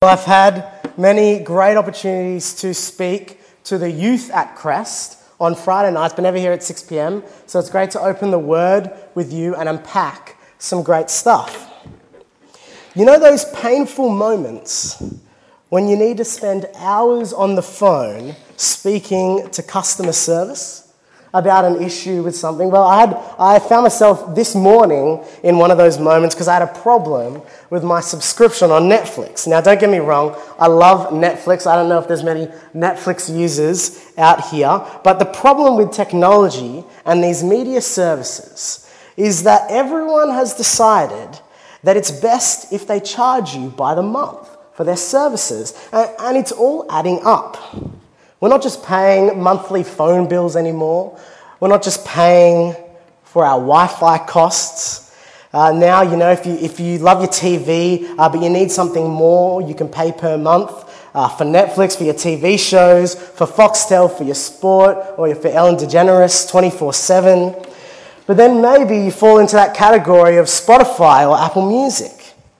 I've had many great opportunities to speak to the youth at Crest on Friday nights, but never here at 6 p.m. So it's great to open the Word with you and unpack some great stuff. You know those painful moments when you need to spend hours on the phone speaking to customer service about an issue with something? Well, I found myself this morning in one of those moments because I had a problem with my subscription on Netflix. Now, don't get me wrong, I love Netflix. I don't know if there's many Netflix users out here, but the problem with technology and these media services is that everyone has decided that it's best if they charge you by the month for their services, and it's all adding up. We're not just paying monthly phone bills anymore. We're not just paying for our Wi-Fi costs. Now, you know, if you love your TV, but you need something more, you can pay per month for Netflix, for your TV shows, for Foxtel, for your sport, or for Ellen DeGeneres 24/7. But then maybe you fall into that category of Spotify or Apple Music.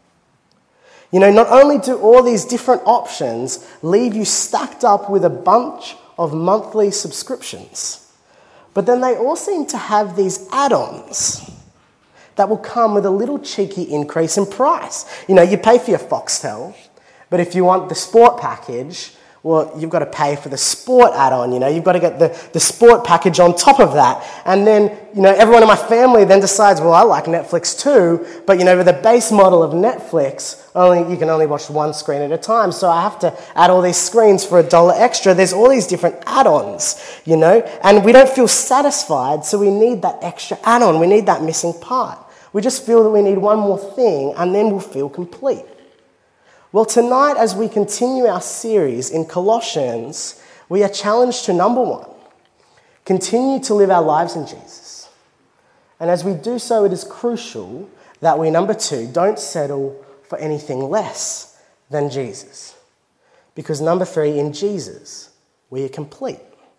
You know, not only do all these different options leave you stacked up with a bunch of monthly subscriptions, but then they all seem to have these add-ons that will come with a little cheeky increase in price. You know, you pay for your Foxtel, but if you want the sport package, well, you've got to pay for the sport add-on, you know. You've got to get the sport package on top of that. And then, you know, everyone in my family then decides, well, I like Netflix too, but, you know, with the base model of Netflix, you can only watch one screen at a time, so I have to add all these screens for $1 extra. There's all these different add-ons, you know, and we don't feel satisfied, so we need that extra add-on. We need that missing part. We just feel that we need one more thing, and then we'll feel complete. Well, tonight, as we continue our series in Colossians, we are challenged to, number one, continue to live our lives in Jesus. And as we do so, it is crucial that we, number two, don't settle for anything less than Jesus. Because number three, in Jesus, we are complete.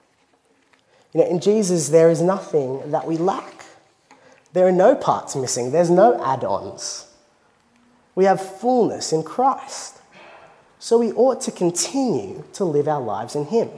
You know, in Jesus, there is nothing that we lack. There are no parts missing. There's no add-ons. We have fullness in Christ. So we ought to continue to live our lives in Him.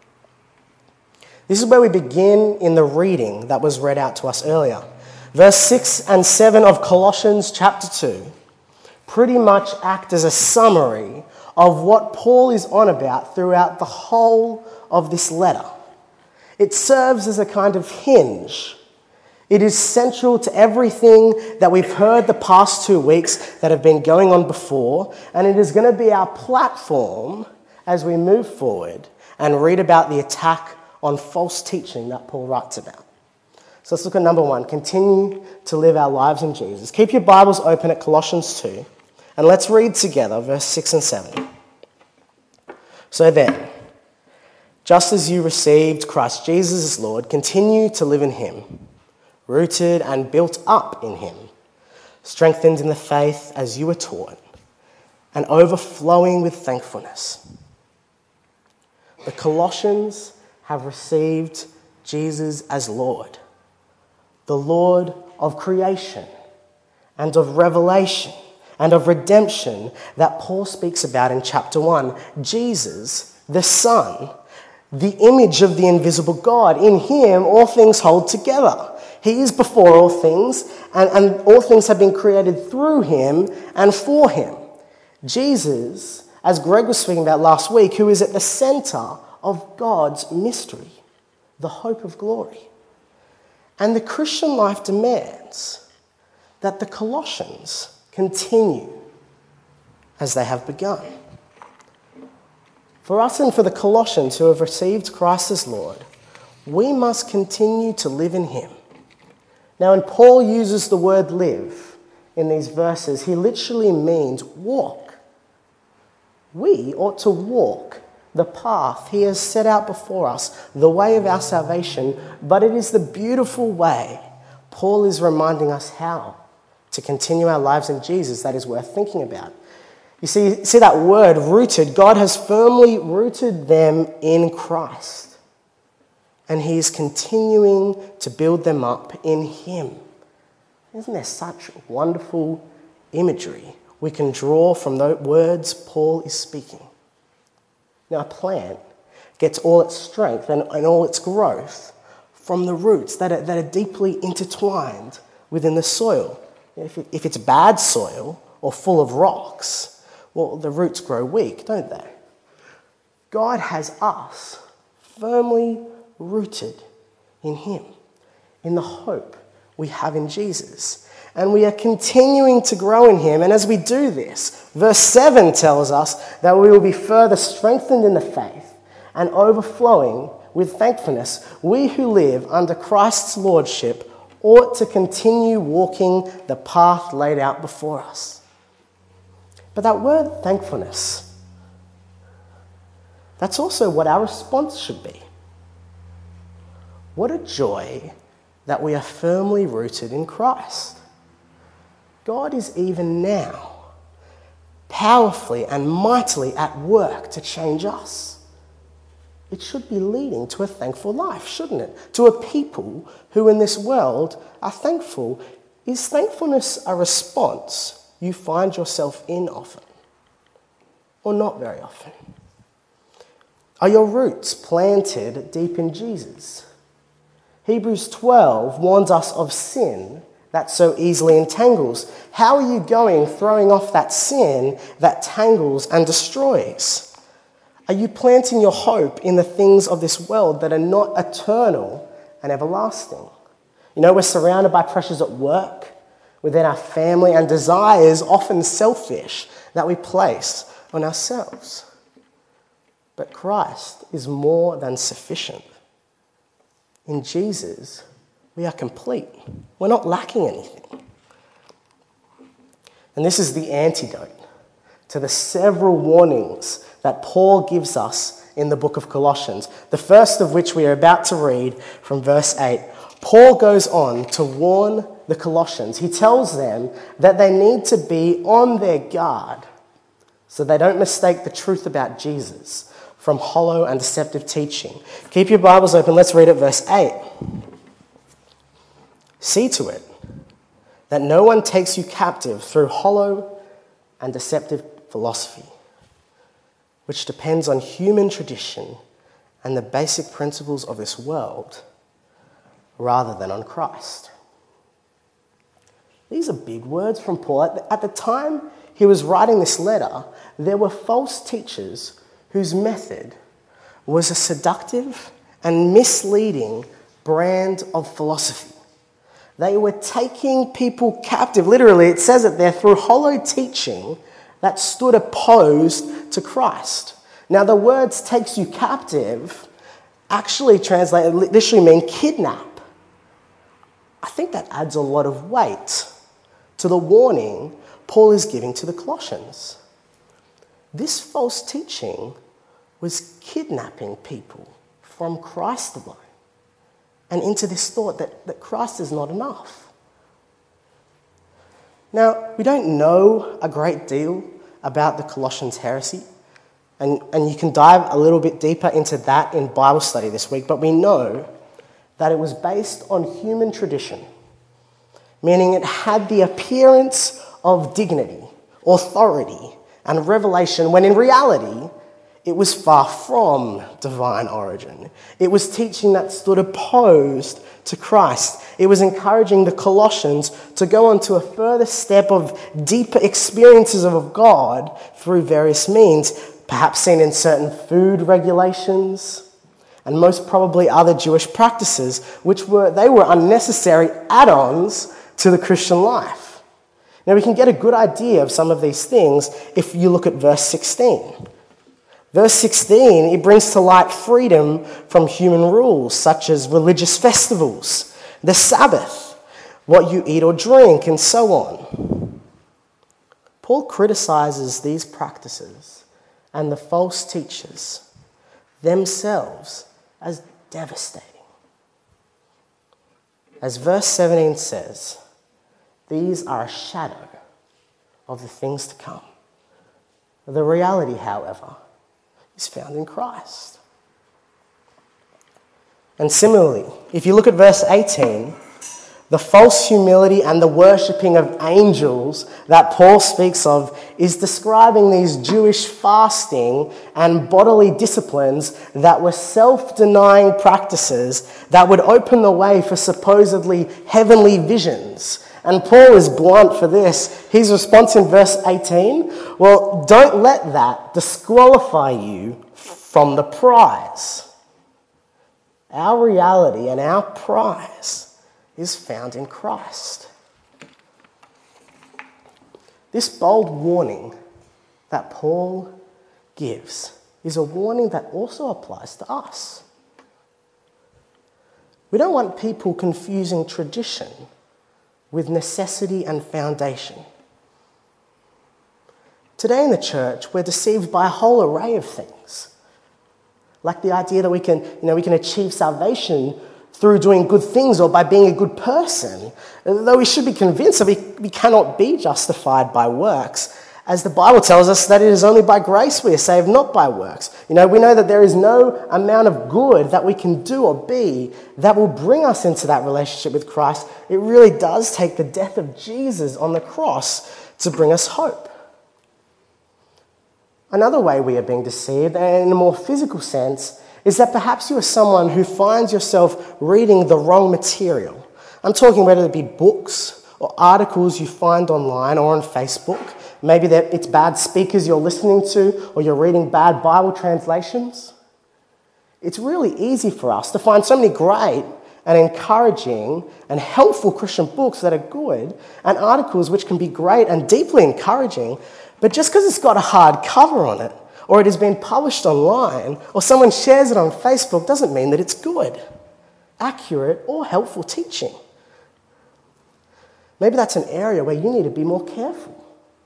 This is where we begin in the reading that was read out to us earlier. Verse 6 and 7 of Colossians chapter 2 pretty much act as a summary of what Paul is on about throughout the whole of this letter. It serves as a kind of hinge. It is central to everything that we've heard the past 2 weeks that have been going on before, and it is going to be our platform as we move forward and read about the attack on false teaching that Paul writes about. So let's look at number one, continue to live our lives in Jesus. Keep your Bibles open at Colossians 2, and let's read together verse 6 and 7. So then, just as you received Christ Jesus as Lord, continue to live in Him, rooted and built up in Him, strengthened in the faith as you were taught, and overflowing with thankfulness. The Colossians have received Jesus as Lord, the Lord of creation and of revelation and of redemption that Paul speaks about in chapter 1. Jesus, the Son, the image of the invisible God. In Him, all things hold together. He is before all things, and all things have been created through Him and for Him. Jesus, as Greg was speaking about last week, who is at the center of God's mystery, the hope of glory. And the Christian life demands that the Colossians continue as they have begun. For us and for the Colossians who have received Christ as Lord, we must continue to live in Him. Now, when Paul uses the word live in these verses, he literally means walk. We ought to walk the path He has set out before us, the way of our salvation, but it is the beautiful way Paul is reminding us how to continue our lives in Jesus that is worth thinking about. You see that word, rooted. God has firmly rooted them in Christ. And He is continuing to build them up in Him. Isn't there such wonderful imagery we can draw from the words Paul is speaking. Now, a plant gets all its strength and all its growth from the roots that are deeply intertwined within the soil. If it's bad soil or full of rocks, well, the roots grow weak, don't they? God has us firmly rooted in him, in the hope we have in Jesus. And we are continuing to grow in him. And as we do this, verse 7 tells us that we will be further strengthened in the faith and overflowing with thankfulness. We who live under Christ's lordship ought to continue walking the path laid out before us. But that word thankfulness, that's also what our response should be. What a joy that we are firmly rooted in Christ. God is even now powerfully and mightily at work to change us. It should be leading to a thankful life, shouldn't it? To a people who in this world are thankful. Is thankfulness a response you find yourself in often, or not very often? Are your roots planted deep in Jesus? Hebrews 12 warns us of sin that so easily entangles. How are you going throwing off that sin that tangles and destroys? Are you planting your hope in the things of this world that are not eternal and everlasting? You know, we're surrounded by pressures at work, within our family, and desires often selfish that we place on ourselves. But Christ is more than sufficient. In Jesus, we are complete. We're not lacking anything. And this is the antidote to the several warnings that Paul gives us in the book of Colossians, the first of which we are about to read from verse 8. Paul goes on to warn the Colossians. He tells them that they need to be on their guard so they don't mistake the truth about Jesus from hollow and deceptive teaching. Keep your Bibles open. Let's read it, verse 8. See to it that no one takes you captive through hollow and deceptive philosophy, which depends on human tradition and the basic principles of this world, rather than on Christ. These are big words from Paul. At the time he was writing this letter, there were false teachers whose method was a seductive and misleading brand of philosophy. They were taking people captive. Literally, it says it there, through hollow teaching that stood opposed to Christ. Now, the words takes you captive actually translated literally mean kidnap. I think that adds a lot of weight to the warning Paul is giving to the Colossians. This false teaching was kidnapping people from Christ alone and into this thought that Christ is not enough. Now, we don't know a great deal about the Colossians heresy, and you can dive a little bit deeper into that in Bible study this week, but we know that it was based on human tradition, meaning it had the appearance of dignity, authority, and revelation, when in reality, it was far from divine origin. It was teaching that stood opposed to Christ. It was encouraging the Colossians to go on to a further step of deeper experiences of God through various means, perhaps seen in certain food regulations, and most probably other Jewish practices, which were unnecessary add-ons to the Christian life. Now, we can get a good idea of some of these things if you look at verse 16. Verse 16, it brings to light freedom from human rules, such as religious festivals, the Sabbath, what you eat or drink, and so on. Paul criticizes these practices and the false teachers themselves as devastating. As verse 17 says, these are a shadow of the things to come. The reality, however, is found in Christ. And similarly, if you look at verse 18, The false humility and the worshipping of angels that Paul speaks of is describing these Jewish fasting and bodily disciplines that were self-denying practices that would open the way for supposedly heavenly visions. And Paul is blunt for this. His response in verse 18, well, don't let that disqualify you from the prize. Our reality and our prize is found in Christ. This bold warning that Paul gives is a warning that also applies to us. We don't want people confusing tradition with necessity and foundation. Today in the church, we're deceived by a whole array of things, like the idea that we can achieve salvation through doing good things or by being a good person, though we should be convinced that we cannot be justified by works, as the Bible tells us that it is only by grace we are saved, not by works. We know that there is no amount of good that we can do or be that will bring us into that relationship with Christ. It really does take the death of Jesus on the cross to bring us hope. Another way we are being deceived, and in a more physical sense, is that perhaps you are someone who finds yourself reading the wrong material. I'm talking whether it be books or articles you find online or on Facebook. Maybe it's bad speakers you're listening to, or you're reading bad Bible translations. It's really easy for us to find so many great and encouraging and helpful Christian books that are good, and articles which can be great and deeply encouraging, but just because it's got a hard cover on it, or it has been published online, or someone shares it on Facebook, doesn't mean that it's good, accurate, or helpful teaching. Maybe that's an area where you need to be more careful.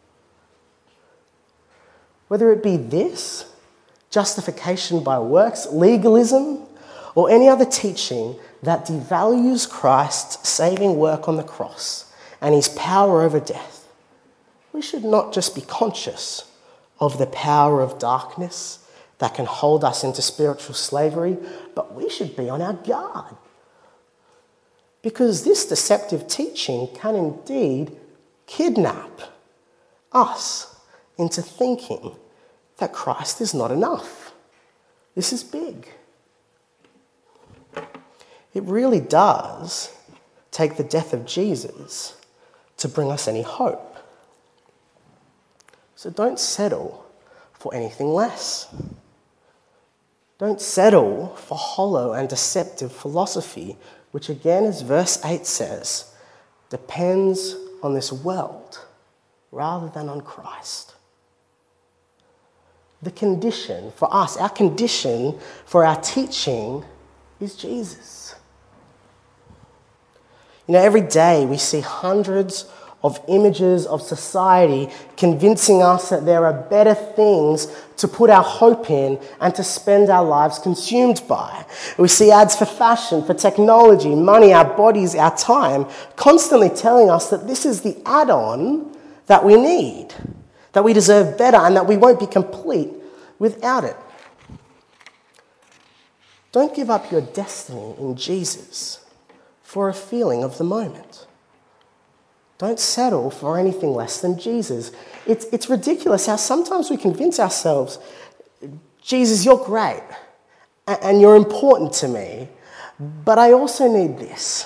Whether it be this, justification by works, legalism, or any other teaching that devalues Christ's saving work on the cross and his power over death, we should not just be conscious of the power of darkness that can hold us into spiritual slavery, but we should be on our guard. Because this deceptive teaching can indeed kidnap us into thinking that Christ is not enough. This is big. It really does take the death of Jesus to bring us any hope. So don't settle for anything less. Don't settle for hollow and deceptive philosophy, which again, as verse 8 says, depends on this world rather than on Christ. The condition for us, our condition for our teaching is Jesus. Every day we see hundreds of images of society convincing us that there are better things to put our hope in and to spend our lives consumed by. We see ads for fashion, for technology, money, our bodies, our time, constantly telling us that this is the add-on that we need, that we deserve better, and that we won't be complete without it. Don't give up your destiny in Jesus for a feeling of the moment. Don't settle for anything less than Jesus. It's ridiculous how sometimes we convince ourselves, Jesus, you're great and you're important to me, but I also need this.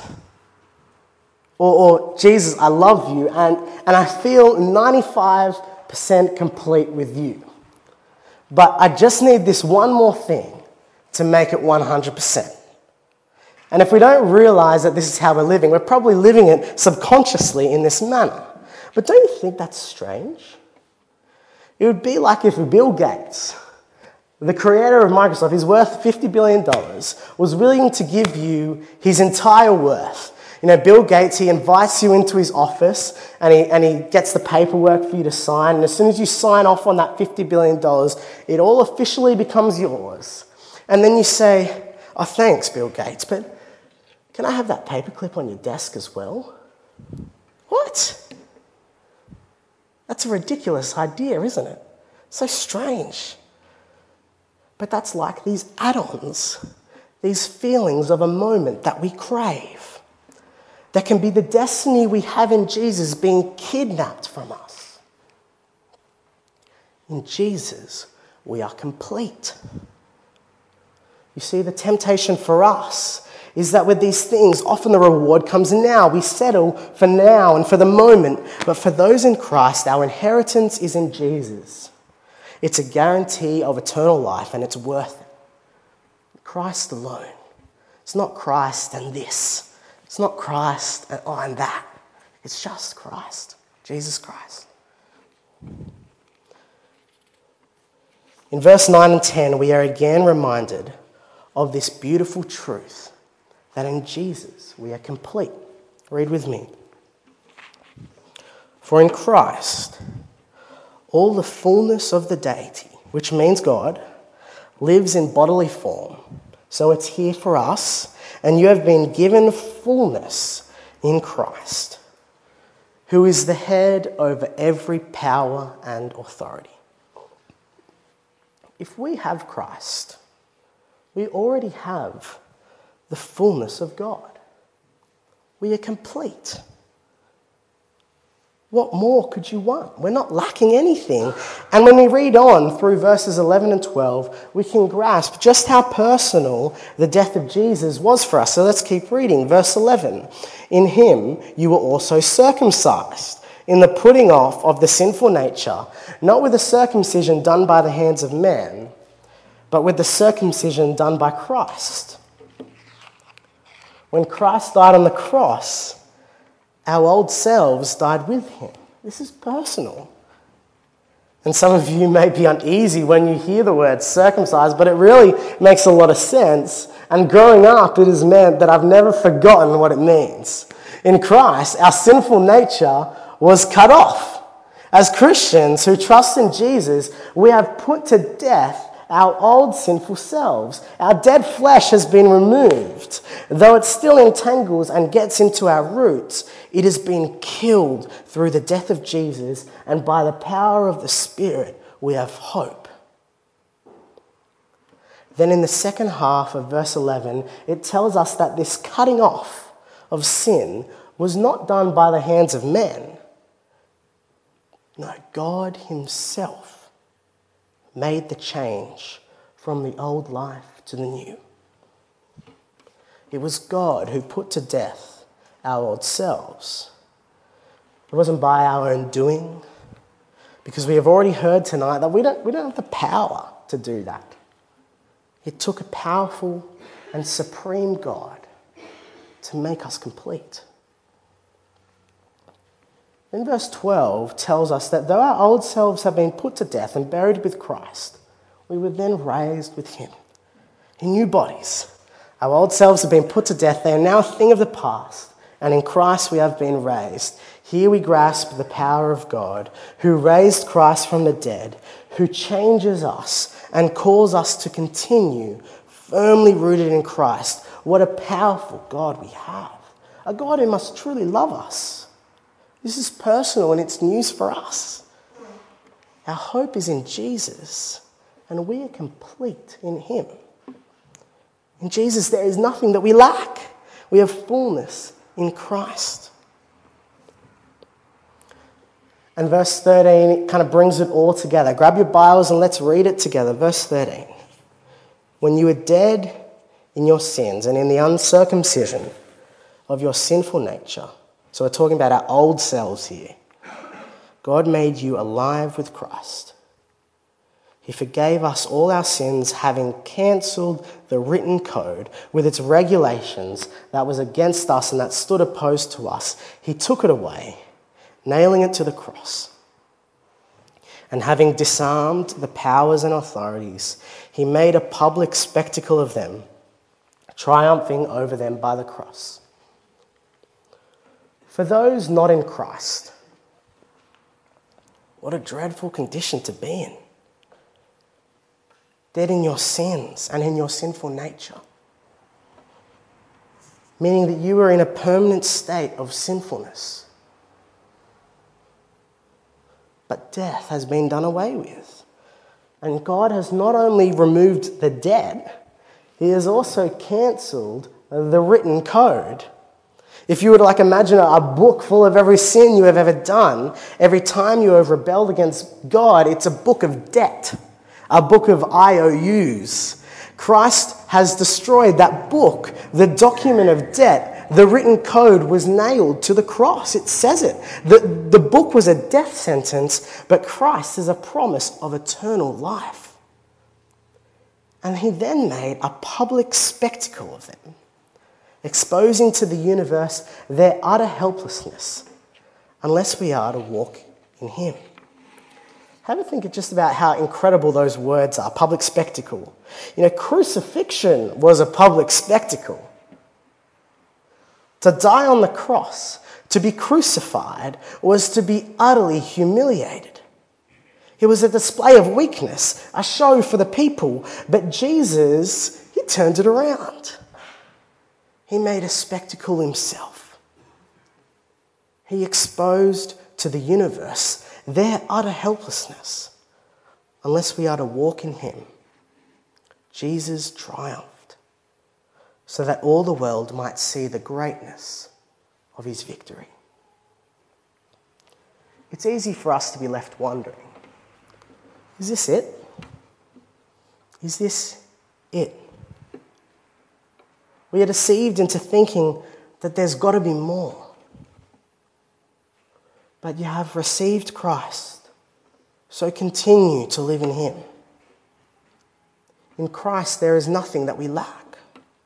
Or Jesus, I love you and I feel 95% complete with you, but I just need this one more thing to make it 100%. And if we don't realize that this is how we're living, we're probably living it subconsciously in this manner. But don't you think that's strange? It would be like if Bill Gates, the creator of Microsoft, who's worth $50 billion, was willing to give you his entire worth. Bill Gates, he invites you into his office and he gets the paperwork for you to sign. And as soon as you sign off on that $50 billion, it all officially becomes yours. And then you say, oh, thanks, Bill Gates, but can I have that paperclip on your desk as well? What? That's a ridiculous idea, isn't it? So strange. But that's like these add-ons, these feelings of a moment that we crave. There can be the destiny we have in Jesus being kidnapped from us. In Jesus, we are complete. You see, the temptation for us is that with these things, often the reward comes now. We settle for now and for the moment. But for those in Christ, our inheritance is in Jesus. It's a guarantee of eternal life, and it's worth it. Christ alone. It's not Christ and this. It's not Christ and that. It's just Christ, Jesus Christ. In verse 9 and 10, we are again reminded of this beautiful truth that in Jesus we are complete. Read with me. For in Christ, all the fullness of the deity, which means God, lives in bodily form. So it's here for us, and you have been given fullness in Christ, who is the head over every power and authority. If we have Christ, we already have the fullness of God. We are complete. What more could you want? We're not lacking anything. And when we read on through verses 11 and 12, we can grasp just how personal the death of Jesus was for us. So let's keep reading. Verse 11. In him you were also circumcised, in the putting off of the sinful nature, not with the circumcision done by the hands of men, but with the circumcision done by Christ. When Christ died on the cross, our old selves died with him. This is personal. And some of you may be uneasy when you hear the word circumcised, but it really makes a lot of sense. And growing up, it has meant that I've never forgotten what it means. In Christ, our sinful nature was cut off. As Christians who trust in Jesus, we have put to death our old sinful selves. Our dead flesh has been removed. Though it still entangles and gets into our roots, it has been killed through the death of Jesus, and by the power of the Spirit, we have hope. Then in the second half of verse 11, it tells us that this cutting off of sin was not done by the hands of men. No, God himself made the change from the old life to the new. It was God who put to death our old selves. It wasn't by our own doing, because we have already heard tonight that we don't have the power to do that. It took a powerful and supreme God to make us complete. Then verse 12 tells us that though our old selves have been put to death and buried with Christ, we were then raised with him in new bodies. Our old selves have been put to death. They are now a thing of the past, and in Christ we have been raised. Here we grasp the power of God, who raised Christ from the dead, who changes us and calls us to continue firmly rooted in Christ. What a powerful God we have. A God who must truly love us. This is personal and it's news for us. Our hope is in Jesus, and we are complete in him. In Jesus, there is nothing that we lack. We have fullness in Christ. And verse 13, it kind of brings it all together. Grab your Bibles and let's read it together. Verse 13. When you were dead in your sins and in the uncircumcision of your sinful nature, so we're talking about our old selves here, God made you alive with Christ. He forgave us all our sins, having cancelled the written code with its regulations that was against us and that stood opposed to us. He took it away, nailing it to the cross. And having disarmed the powers and authorities, he made a public spectacle of them, triumphing over them by the cross. For those not in Christ, what a dreadful condition to be in. Dead in your sins and in your sinful nature. Meaning that you were in a permanent state of sinfulness. But death has been done away with. And God has not only removed the dead, he has also cancelled the written code. If you were to imagine a book full of every sin you have ever done, every time you have rebelled against God, it's a book of debt, a book of IOUs. Christ has destroyed that book, the document of debt. The written code was nailed to the cross. It says it. The book was a death sentence, but Christ is a promise of eternal life. And he then made a public spectacle of them, exposing to the universe their utter helplessness unless we are to walk in him. Have a think just about how incredible those words are, public spectacle. Crucifixion was a public spectacle. To die on the cross, to be crucified, was to be utterly humiliated. It was a display of weakness, a show for the people, but Jesus, he turned it around. He made a spectacle himself. He exposed to the universe their utter helplessness. Unless we are to walk in him, Jesus triumphed so that all the world might see the greatness of his victory. It's easy for us to be left wondering, is this it? Is this it? We are deceived into thinking that there's got to be more. But you have received Christ, so continue to live in him. In Christ, there is nothing that we lack.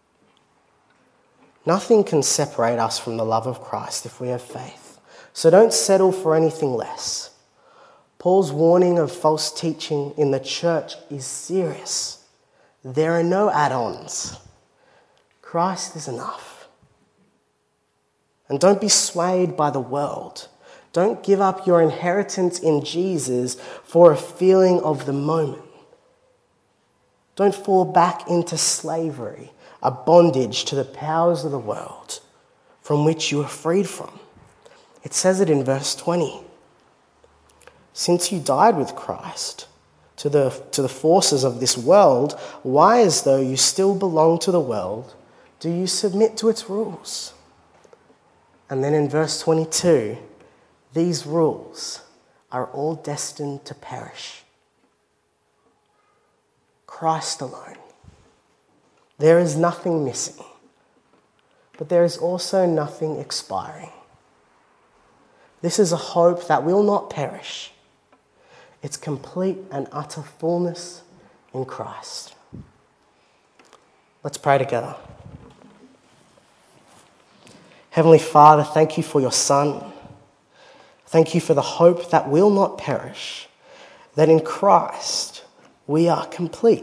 Nothing can separate us from the love of Christ if we have faith. So don't settle for anything less. Paul's warning of false teaching in the church is serious. There are no add-ons. Christ is enough. And don't be swayed by the world. Don't give up your inheritance in Jesus for a feeling of the moment. Don't fall back into slavery, a bondage to the powers of the world from which you are freed from. It says it in verse 20. Since you died with Christ to the forces of this world, why, as though you still belong to the world, do you submit to its rules? And then in verse 22, these rules are all destined to perish. Christ alone. There is nothing missing, but there is also nothing expiring. This is a hope that will not perish. It's complete and utter fullness in Christ. Let's pray together. Heavenly Father, thank you for your Son. Thank you for the hope that will not perish, that in Christ we are complete.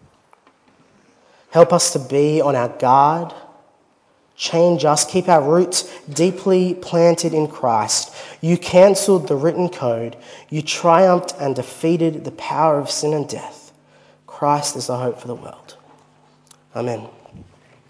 Help us to be on our guard. Change us, keep our roots deeply planted in Christ. You cancelled the written code. You triumphed and defeated the power of sin and death. Christ is the hope for the world. Amen.